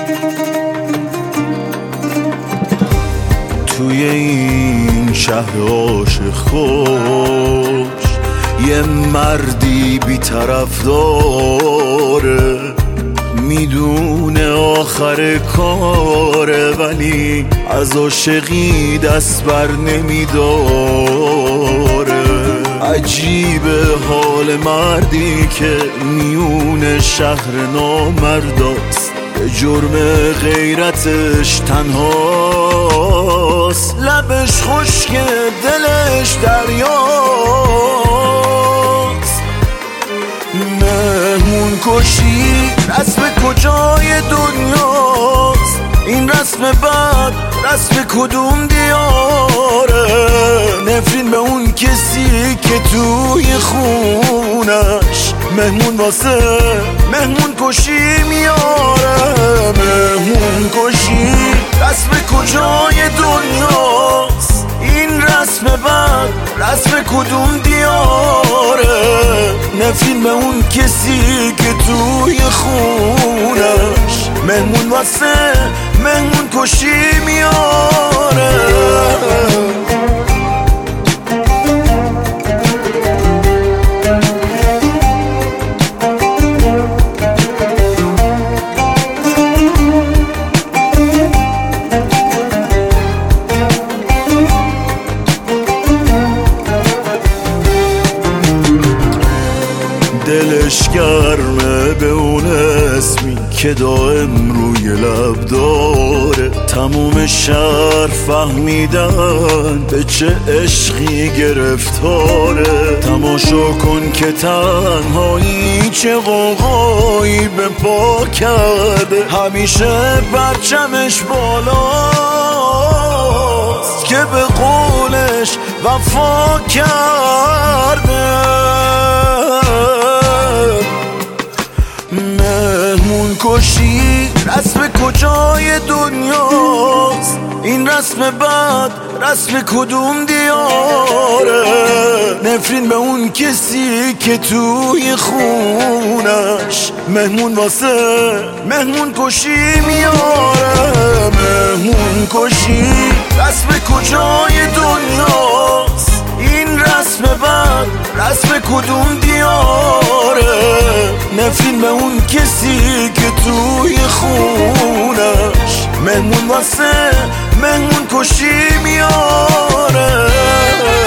توی این شهر عاشق خوش یه مردی بی‌طرف داره، میدونه آخر کاره ولی از عاشقی دست بر نمیداره. عجیبه حال مردی که میون شهر نامرداست، به جرم غیرتش تنهاست، لبش خشکه دلش دریاست. مهمون کشی رسم کجای دنیاست؟ این رسم بعد رسم کدوم دیاره؟ نفرین به اون کسی که توی خونش مهمون واسه مهمون کشی میاره. مهمون کشی رسم کجای دنیاست؟ این رسم بعد رسم کدوم دیاره؟ نفرین به اون کسی که توی خونش مهمون واسه مهمون کشی میاره. دلش گرمه به اون اسمی که دائم روی لب داره، تموم شهر فهمیدن به چه عشقی گرفتاره. تماشا کن که تنهایی چه غوغایی به پا کرده، همیشه پرچمش بالاست که به قولش وفا کرده. مهمون کشی رسم کجای دنیاست؟ این رسم بعد رسم کدوم دیاره؟ نفرین به اون کسی که توی خونش مهمون واسه مهمون کشی میاره. مهمون کشی رسم کجای دنیاست؟ این رسم بعد رسم کدوم دیاره؟ نفرین به اون کسی که توی خونش مهمون واسه مهمون کشی میاره.